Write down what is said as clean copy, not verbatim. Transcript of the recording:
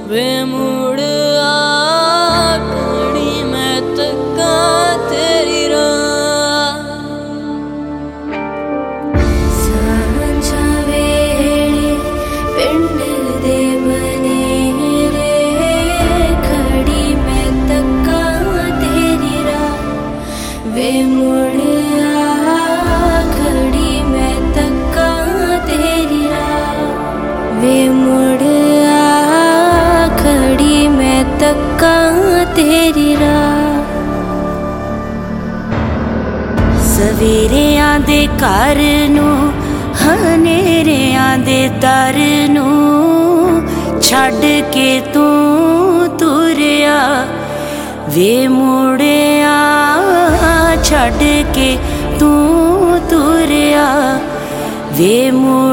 वे मुड़ आ घड़ी मैं तका तेरी राह। सांझा वेले पिंड दे बनेरे घड़ी मैं तका तेरी राह। वे मुड़ आ घड़ी मैं तका तेरी राह। वे मुड़ तक्का तेरी राह। सवेरे आंदे घर नूं हनेरे आंदे दर नूं छड्ड के तू तुरिया। वे मुड़िया छड्ड के तू तुरिया। वे